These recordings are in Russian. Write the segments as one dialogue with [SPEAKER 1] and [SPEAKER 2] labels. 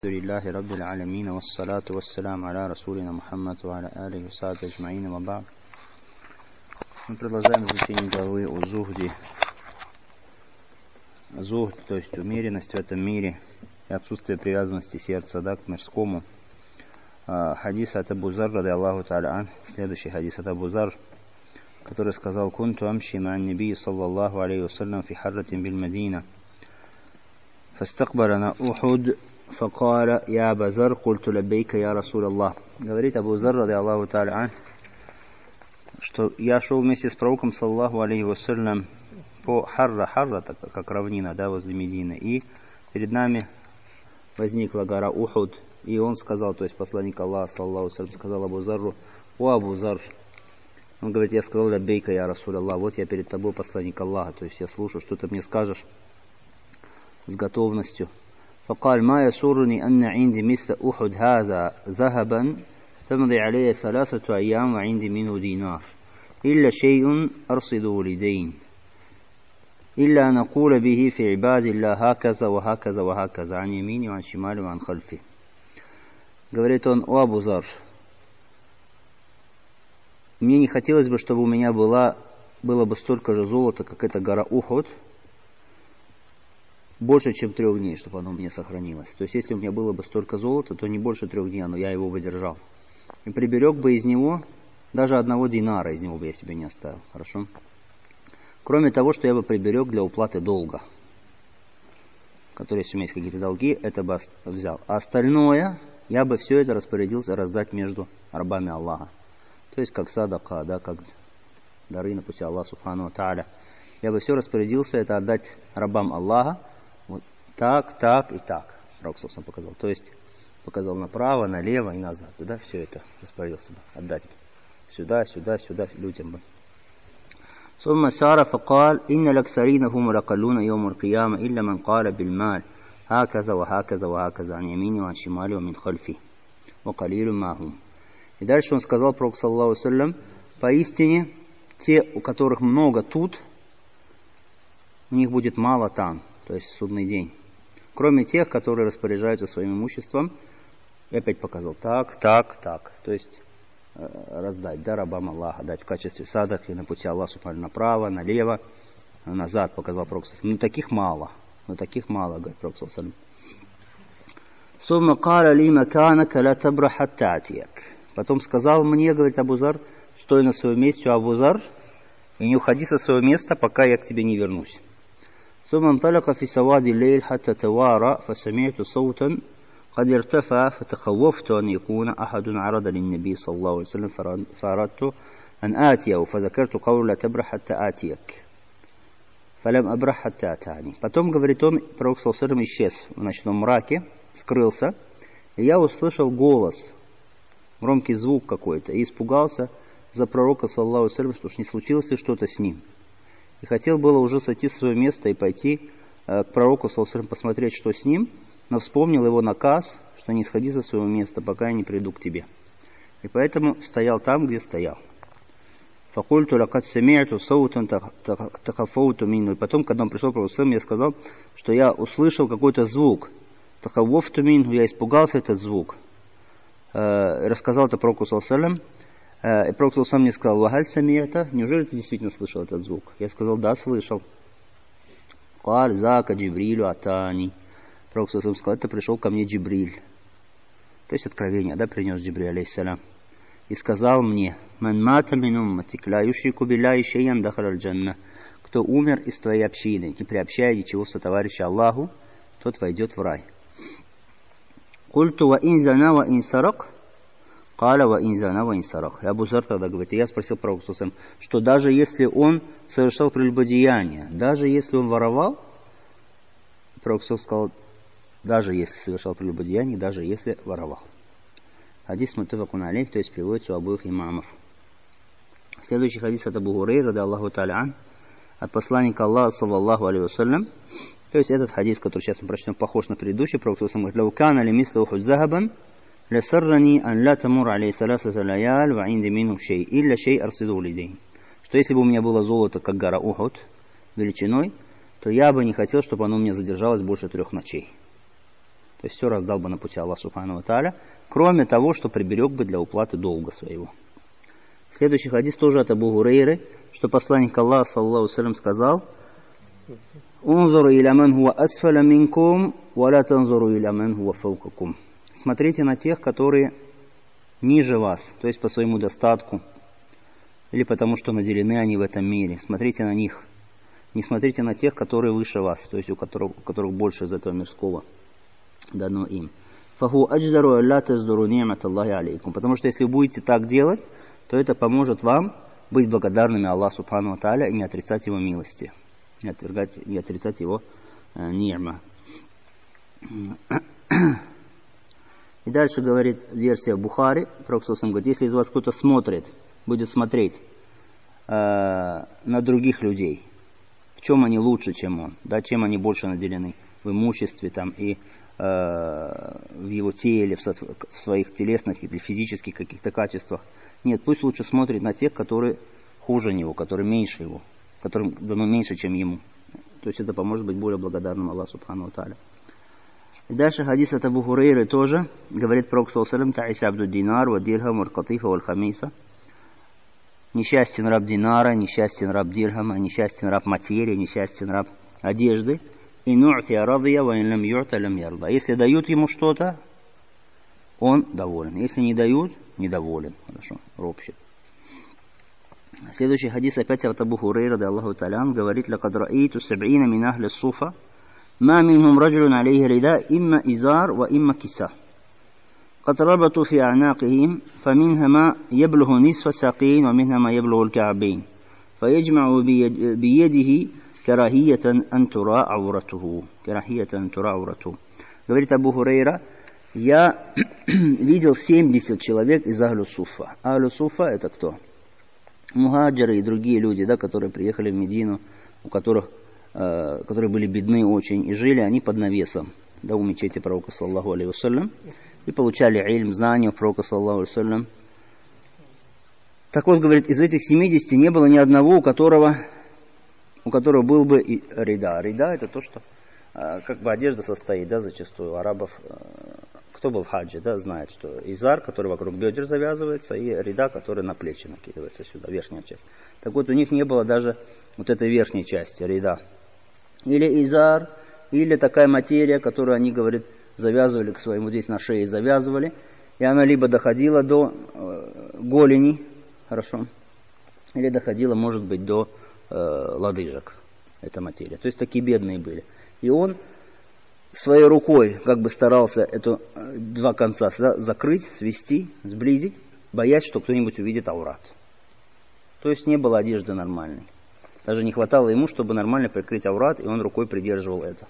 [SPEAKER 1] Лиллахи Раббил Алямин, вассалату вассаляму аля Расулина Мухаммад ва аля алихи ва сахбихи аджмаин, ва ба'д. Мы продолжаем изучение главы о зухде. Зухд, то есть умеренность в этом мире и отсутствие привязанности сердца к мирскому. Хадис от Абу Зар, ради Аллаху та'аля ан, следующий хадис от Абу Зар, который сказал: «Кунту амши ма'ан набии саллаллаху алейхи вассалям фи харратин биль Мадина. Фастакбарана Ухуд. Факара я Абу Зар, культу лаббейка я Расул Аллах». Говорит Абу Зар, ради Аллаху та'аля ан, что я шел вместе с пророком саллаллаху алейхи вассалям по Харра, как равнина, возле Медины, и перед нами возникла гора Ухуд, и он сказал, то есть посланник Аллаха саллаллаху алейхи вассалям сказал Абу Зарру: «О Абу Зар», он говорит: «Я сказал лаббейка я Расул Аллах, вот я перед тобой посланник Аллаха, то есть я слушаю, что ты мне скажешь с готовностью». فقال: ما يسرني أن عندي مثل أحد هذا ذهبا تمضي عليه 3 أيام وعندي منه دينار إلا شيء أرصده لدين إلا نقول به في عباد الله هكذا وهكذا وهكذا عن يميني وعن شمالي وعن خلفي. Говорит он: «О Абу Зар, мне не хотелось бы, чтобы у меня было бы столько же золота, как эта гора Ухуд, больше, чем 3 дней, чтобы оно у меня сохранилось. То есть, если у меня было бы столько золота, то не больше 3 дней, но я его выдержал. И приберег бы из него, даже 1 динара из него бы я себе не оставил. Хорошо? Кроме того, что я бы приберег для уплаты долга, который, если у меня есть какие-то долги, это бы взял. А остальное, я бы все это распорядился раздать между рабами Аллаха. То есть, как садака, как дары на пути Аллаха субхану ва тааля. Я бы все распорядился это отдать рабам Аллаха. Вот так и так. Пророк сам показал. То есть показал направо, налево и назад. Все это распорядился бы отдать сюда людям бы. ثم سار فقال: إن الأكثرين هم الأقلون يوم القيامة إلا من قال بالمال هكذا وهكذا وهكذا عن يميني وعن شمالي ومن خلفي وقليل ما هم. И дальше он сказал, пророк саллаллаху алейхи ва саллям: поистине те, у которых много тут, у них будет мало там, то есть в судный день. Кроме тех, которые распоряжаются своим имуществом. И опять показал так. То есть раздать, рабам Аллаха, дать в качестве садаки на пути Аллаха субхану, направо, налево, назад, показал пророк. Но таких мало, говорит пророк. ثم قال لي مكانك لا تبرح حتى أتيك. Потом сказал мне, говорит Абу Зар: стой на своем месте, Абу Зар, и не уходи со своего места, пока я к тебе не вернусь. ثم انطلق في سواد الليل حتى توارى فسمعت صوتا قد ارتفع فتخوفت أن يكون أحد عرض للنبي صلى الله عليه وسلم فأردت أن آتيه فذكرت قول لا تبرح حتى آتيك فلم أبرح حتى أتاني. Потом, говорит он, пророк саллаллаху алейхи ва саллям исчез в ночном мраке, скрылся, и я услышал голос, громкий звук какой-то, и испугался за пророка саллаллаху алейхи ва саллям, что уж не случилось ли что-то с ним. И хотел было уже сойти с своего места и пойти к пророку саллаллаху алейхи ва саллям посмотреть, что с ним, но вспомнил его наказ, что не сходи со своего места, пока я не приду к тебе. И поэтому стоял там, где стоял. فَقُلْتُ لَقَدْ سَمِعْتُ صَوْتًا تَخَفَّوْتُ مِنْهُ. И потом, когда он пришел к пророку, я сказал, что я услышал какой-то звук. تَخَوَّفْتُ مِنْهُ. Я испугался этот звук. Рассказал это пророку саллаллаху алейхи ва саллям. И пророк сам мне сказал: «Вахаль сами'та, неужели ты действительно слышал этот звук?» Я сказал: «Да, слышал». «Каль зака Джибрилю атани». Пророк сам сказал: «Это пришел ко мне Джибриль». То есть откровение, принес Джибриль алейхиссалям. И сказал мне: «Ман мата мин умматик ла юшрику билляхи шей'ан дахаля аль-джанна». Кто умер из твоей общины, не приобщая ничего в сотоварища Аллаху, тот войдет в рай. «Культу ва ин зана ва ин сарак». «Каля ва ин зана ва ин сарак». И Абу Зар тогда говорит, и я спросил пророка, что даже если он совершал прелюбодеяние, даже если он воровал, пророк сказал: даже если совершал прелюбодеяние, даже если воровал. Хадис муттафакун алейх, то есть приводится у обоих имамов. Следующий хадис от Абу Гурейры, ради Аллаху та'аля ан, от посланника Аллаха саллаллаху алейхи ва саллям. То есть этот хадис, который сейчас мы прочтем, похож на предыдущий. Пророк говорит: «Лау кана ли мисла ухуд захабан ласаррани ан ла тамур алей саласата лаял ва инди мину шей илля шей арсиду лидейн». Что если бы у меня было золото, как гора Ухуд, величиной, то я бы не хотел, чтобы оно у меня задержалось больше 3 ночей. То есть все раздал бы на пути Аллаха Субхану ва Тааля, кроме того, что приберег бы для уплаты долга своего. Следующий хадис тоже от Абу Гурейры, что посланник Аллаха, саллаллаху алейхи ва саллям, сказал: «Унзуру иля ман хуа асфаля минкум, ва ла танзуру иля ман хуа фаукакум». Смотрите на тех, которые ниже вас, то есть по своему достатку, или потому что наделены они в этом мире. Смотрите на них. Не смотрите на тех, которые выше вас, то есть у которых больше из этого мирского дано им. Фаху адждару алла таздуру ни'мат Аллахи алейкум. Потому что если вы будете так делать, то это поможет вам быть благодарными Аллаху Субхану ва Тааля и не отрицать его милости, не отрицать его ни'ма. И дальше говорит версия Бухари, Пророк говорит: если из вас кто-то будет смотреть на других людей, в чем они лучше, чем он, да, чем они больше наделены в имуществе там, и в его теле, в своих телесных или физических каких-то качествах. Нет, пусть лучше смотрит на тех, которые хуже него, которые меньше его, которым дано меньше, чем ему. То есть это поможет быть более благодарным Аллаху Субхану ва Тааля. И дальше хадис от Абу Хурейры тоже говорит Пророк саллаллаху алейхи ва саллям: «Та'иса абду динар, ва дирхам, ва катифа, ва хамиса». Несчастен раб динара, несчастен раб дирхама, несчастен раб материи, несчастен раб одежды. И ну'тия радия, ва ин лам ю'та лам ярда. Если дают ему что-то, он доволен. Если не дают, недоволен. Хорошо, ропщет. Следующий хадис опять от Абу Хурейра, да Аллаху Та'аля, говорит: «Лакад ра'иту саб'ина мин ахли суфа, ма минхум раджулун алейхи рида, имма изар, ва имма киса. قد ربطوا في أعناقهم فمنها ما يبلغ نصف الساقين ومنها ما يبلغ الكعبين فيجمع بيده كراهية أن ترى عورته». Говорит Абу Хурейра: я видел 70 человек из Ахлю Суфа. Ахлю Суфа — это кто? Мухаджиры и другие люди, да, которые приехали в Медину, которые были бедны очень и жили они под навесом, да, у мечети пророка саллаллаху алейхи вассалям, и получали ильм, знания у пророка саллаллаху алейхи вассалям. Так вот, говорит, из этих 70 не было ни одного, у которого был бы рида. Рида — это то, что как бы одежда состоит, да, зачастую у арабов. Кто был в хаджи, да, знает, что изар, который вокруг бедер завязывается, и рида, который на плечи накидывается сюда, верхняя часть. Так вот, у них не было даже вот этой верхней части, рида. Или изар, или такая материя, которую они, говорят, завязывали к своему, здесь на шее завязывали, и она либо доходила до голени, хорошо, или доходила, может быть, до лодыжек, эта материя. То есть такие бедные были. И он своей рукой как бы старался два конца закрыть, свести, сблизить, боясь, что кто-нибудь увидит аурат. То есть не было одежды нормальной. Даже не хватало ему, чтобы нормально прикрыть аурат, и он рукой придерживал это.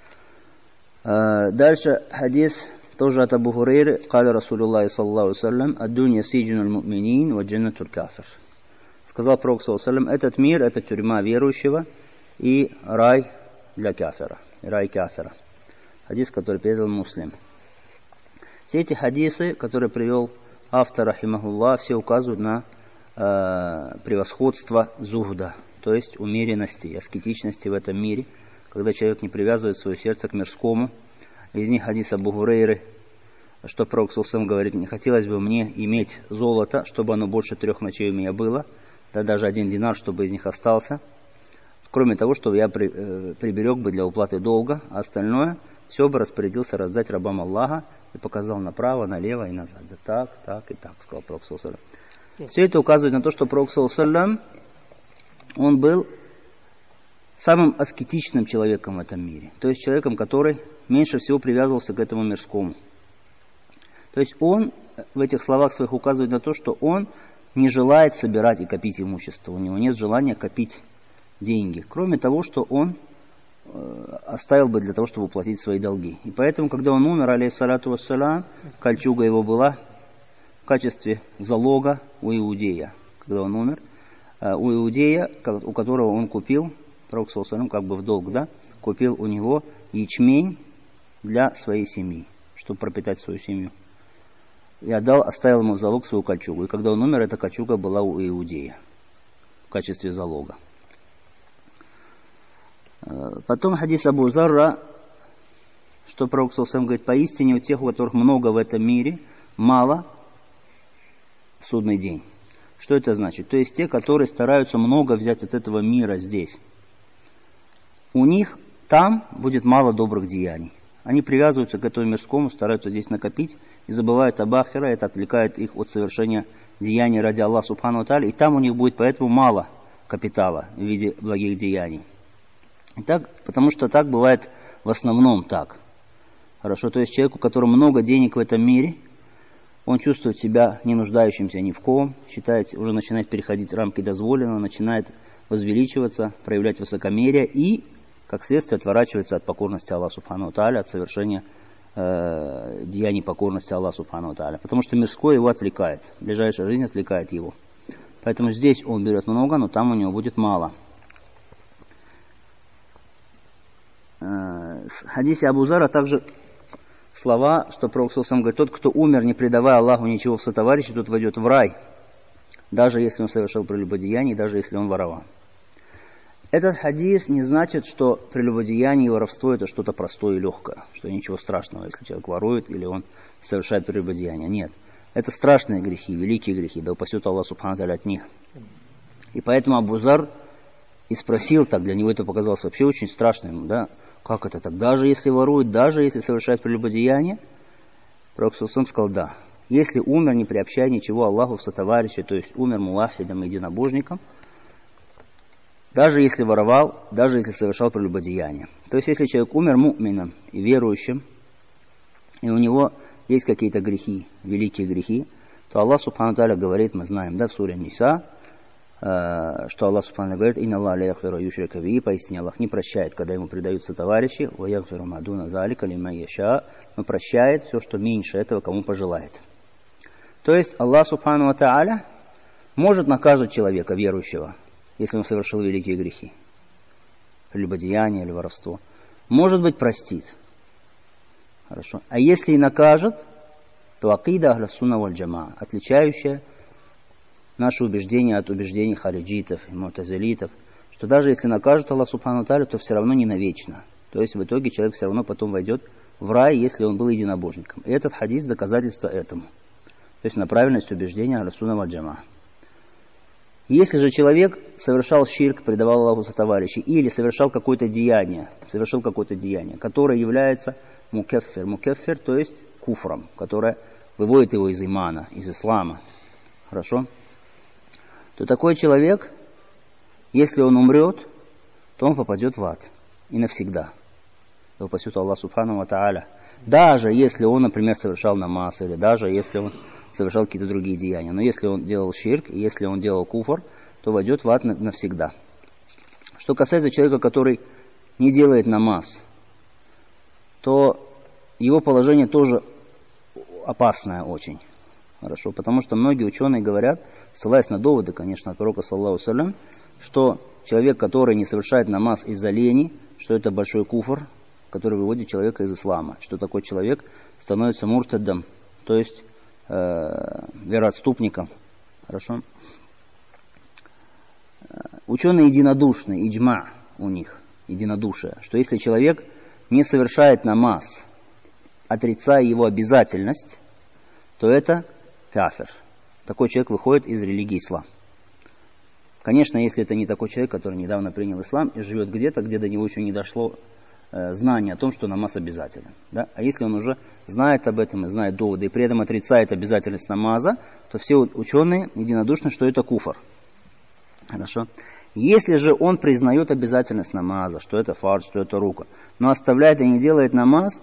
[SPEAKER 1] Дальше хадис тоже от Абу Хурейры. «Каля Расулуллахи саллаллаху алейхи ва саллям: ад-дунья сиджунул му'минин ва джаннатуль кафир». Сказал Пророк саллаллаху алейхи ва саллям: этот мир — это тюрьма верующего и рай для кафира, рай кафира. Хадис, который передал Муслим. Все эти хадисы, которые привел автор, рахимахуллах, все указывают на превосходство зухда, то есть умеренности и аскетичности в этом мире, когда человек не привязывает свое сердце к мирскому. Из них хадис Абу Хурейры, что Пророк саллаллаху алейхи ва саллям говорит: не хотелось бы мне иметь золото, чтобы оно больше 3 ночей у меня было, да даже 1 динар, чтобы из них остался, кроме того, что я приберег бы для уплаты долга, а остальное все бы распорядился раздать рабам Аллаха, и показал направо, налево и назад. Да так и так, сказал Пророк саллаллаху алейхи ва саллям. Все это указывает на то, что Пророк саллаллаху алейхи ва саллям, он был самым аскетичным человеком в этом мире. То есть человеком, который меньше всего привязывался к этому мирскому. То есть он в этих словах своих указывает на то, что он не желает собирать и копить имущество. У него нет желания копить деньги. Кроме того, что он оставил бы для того, чтобы уплатить свои долги. И поэтому, когда он умер, алейхиссалату вассалям, кольчуга его была в качестве залога у иудея. Когда он умер, у иудея, у которого он купил, Пророк саллаллаху алейхи ва саллям, как бы в долг, да, купил у него ячмень для своей семьи, чтобы пропитать свою семью. И оставил ему в залог свою кольчугу. И когда он умер, эта кольчуга была у иудея в качестве залога. Потом хадис Абу Зарра, что пророк ﷺ говорит, поистине у тех, у которых много в этом мире, мало в судный день. Что это значит? То есть те, которые стараются много взять от этого мира здесь. У них там будет мало добрых деяний. Они привязываются к этому мирскому, стараются здесь накопить и забывают об ахире, это отвлекает их от совершения деяний ради Аллаха Субхану ва Тааля, и там у них будет поэтому мало капитала в виде благих деяний. И так, потому что так бывает в основном так. Хорошо, то есть человеку, у которого много денег в этом мире, он чувствует себя не нуждающимся ни в ком, считает, уже начинает переходить рамки дозволенного, начинает возвеличиваться, проявлять высокомерие и, как следствие, отворачивается от покорности Аллаху Субхану ва Тааля, от совершения деяний покорности Аллаху Субхану ва Тааля. Потому что мирское его отвлекает, ближайшая жизнь отвлекает его. Поэтому здесь он берет много, но там у него будет мало. В хадисе Абу Зара также слова, что пророк ﷺ говорит, тот, кто умер, не предавая Аллаху ничего в сотоварищи, тот войдет в рай, даже если он совершил прелюбодеяние, даже если он воровал. Этот хадис не значит, что прелюбодеяние и воровство это что-то простое и легкое, что ничего страшного, если человек ворует или он совершает прелюбодеяние. Нет. Это страшные грехи, великие грехи, да упасет Аллах Субхану ва Тааля от них. И поэтому Абу Зар и спросил так, для него это показалось вообще очень страшным, да, как это так, даже если ворует, даже если совершает прелюбодеяние, пророк ﷺ сказал, да, если умер, не приобщая ничего Аллаху в сотоварища, то есть умер мулахидом, единобожником, даже если воровал, даже если совершал прелюбодеяние. То есть если человек умер му'мином и верующим, и у него есть какие-то грехи, великие грехи, то Аллах Субхану ва Тааля говорит, мы знаем, да, в суре Ниса, что Аллах Субхану говорит, «Инна Аллах ля яхфиру юшрика биhi», поистине Аллах не прощает, когда ему предаются товарищи, «Ва яхфиру ма дуна залика лиман яша», но прощает все, что меньше этого, кому пожелает. То есть Аллах Субхану ва Тааля может наказать человека, верующего, если он совершил великие грехи, прелюбодеяние или воровство. Может быть, простит. Хорошо. А если и накажет, то акида ахля сунна валь джамаа, отличающая наше убеждение от убеждений хариджитов и мутазилитов, что даже если накажет Аллах Субхану ва Тааля, то все равно не навечно. То есть в итоге человек все равно потом войдет в рай, если он был единобожником. И этот хадис доказательство этому. То есть на правильность убеждения ахля сунна валь джамаа. Если же человек совершал ширк, предавал Аллаху сотоварищей, или совершил какое-то деяние, которое является мукеффир, то есть куфром, которое выводит его из имана, из ислама, хорошо, то такой человек, если он умрет, то он попадет в ад и навсегда. Да упасет Аллах Субхану ва Тааля. Даже если он, например, совершал намаз, или даже если он совершал какие-то другие деяния. Но если он делал ширк, и если он делал куфр, то войдет в ад навсегда. Что касается человека, который не делает намаз, то его положение тоже опасное очень. Хорошо, потому что многие ученые говорят, ссылаясь на доводы, конечно, от пророка, саллаллаху алейхи ва саллям, что человек, который не совершает намаз из-за лени, что это большой куфр, который выводит человека из ислама, что такой человек становится муртадом, то есть вероотступником. Хорошо. Ученые единодушны, иджма у них, единодушие, что если человек не совершает намаз, отрицая его обязательность, то это кафир. Такой человек выходит из религии ислам. Конечно, если это не такой человек, который недавно принял ислам и живет где-то, где до него еще не дошло знание о том, что намаз обязателен. Да? А если он уже знает об этом и знает доводы, и при этом отрицает обязательность намаза, то все ученые единодушны, что это куфр. Хорошо. Если же он признает обязательность намаза, что это фардж, что это рука, но оставляет и не делает намаз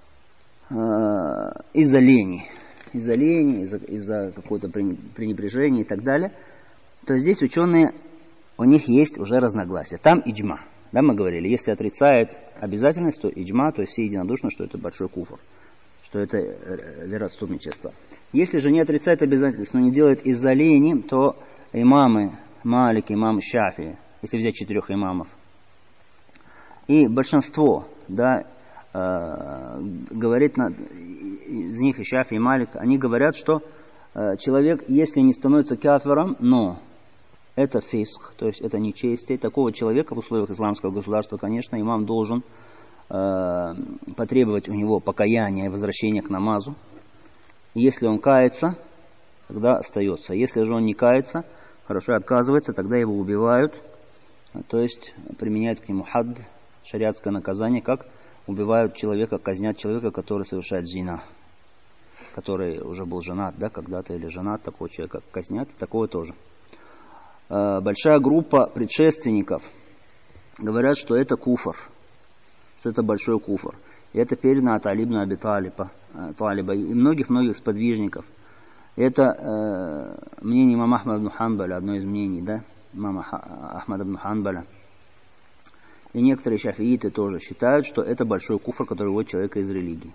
[SPEAKER 1] из-за лени, из-за какого-то пренебрежения и так далее, то здесь ученые, у них есть уже разногласия. Там иджма. Да, мы говорили, если отрицает обязательность, то иджма, то есть все единодушно, что это большой куфр, что это вероотступничество. Если же не отрицает обязательность, но не делает из-за лени, то имамы Малик, имам Шафи, если взять 4 имамов, и большинство, да, говорит, из них и Шафи, и Малик, они говорят, что человек, если не становится кафиром, но это фиск, то есть это нечестие, такого человека в условиях исламского государства, конечно, имам должен потребовать у него покаяния и возвращения к намазу. Если он кается, тогда остается. Если же он не кается, хорошо, отказывается, тогда его убивают, то есть применяют к нему хадд, шариатское наказание, как убивают человека, казнят человека, который совершает зина, который уже был женат, да, когда-то, или женат, такого человека казнят, такого тоже. Большая группа предшественников говорят, что это куфр, что это большой куфр. И это передано от Али ибн Аби Талиба и многих-многих сподвижников. Это мнение имама Ахмада ибн Ханбаля, одно из мнений, да, имама Ахмада ибн Ханбаля. И некоторые шафииты тоже считают, что это большой куфр, который выводит человека из религии.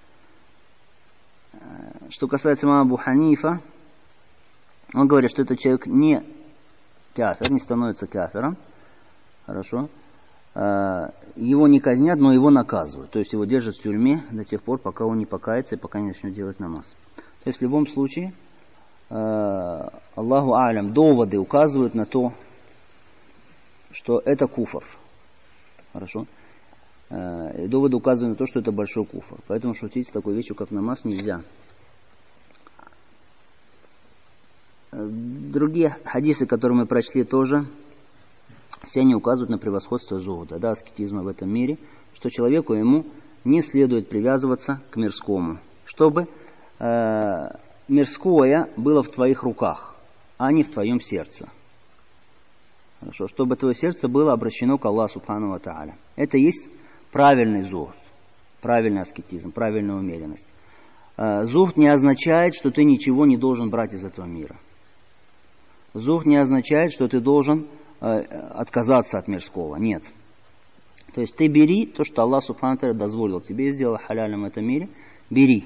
[SPEAKER 1] Что касается имама Абу Ханифа, он говорит, что этот человек не кафир, не становится кафиром. Хорошо. Его не казнят, но его наказывают. То есть его держат в тюрьме до тех пор, пока он не покается и пока не начнет делать намаз. То есть в любом случае, Аллаху алям, доводы указывают на то, что это куфр. Хорошо. И доводы указывают на то, что это большой куфр. Поэтому шутить с такой вещью, как намаз, нельзя. Другие хадисы, которые мы прочли тоже, все они указывают на превосходство зухда, да, аскетизма в этом мире, что человеку ему не следует привязываться к мирскому, чтобы мирское было в твоих руках, а не в твоем сердце. Хорошо, чтобы твое сердце было обращено к Аллаху Субхану ва Тааля. Это есть правильный зухд, правильный аскетизм, правильная умеренность. Зухд не означает, что ты ничего не должен брать из этого мира. Зухд не означает, что ты должен отказаться от мирского. Нет. То есть ты бери то, что Аллах Субхану ва Тааля дозволил тебе, сделал халялем в этом мире, бери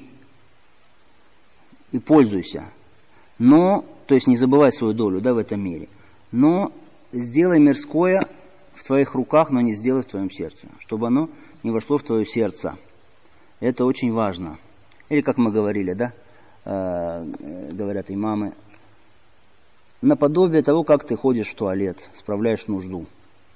[SPEAKER 1] и пользуйся. Но, то есть не забывай свою долю, да, в этом мире. Но сделай мирское в твоих руках, но не сделай в твоем сердце, чтобы оно не вошло в твое сердце. Это очень важно. Или, как мы говорили, да, говорят имамы, наподобие того, как ты ходишь в туалет, справляешь нужду.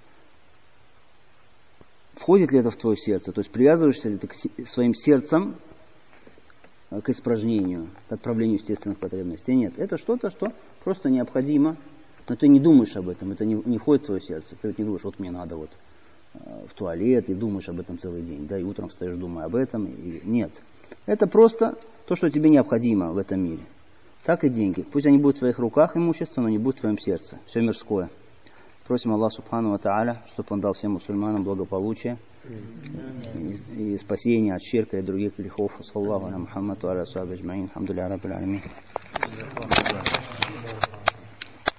[SPEAKER 1] Входит ли это в твое сердце? То есть привязываешься ли ты к своим сердцем к испражнению, к отправлению естественных потребностей? Нет. Это что-то, что просто необходимо, но ты не думаешь об этом, это не входит в твое сердце. Ты не думаешь, вот мне надо вот в туалет, и думаешь об этом целый день, да, и утром встаешь, думая об этом. И нет. Это просто то, что тебе необходимо в этом мире. Так и деньги. Пусть они будут в твоих руках, имущество, но не будут в твоем сердце. Все мирское. Просим Аллаха Субхану ва Тааля, чтобы Он дал всем мусульманам благополучие и спасение от ширка и других грехов. Саллаху аля Мухаммаду аля сахбе аджмаин. Алхамдулиллахи раббил аламин.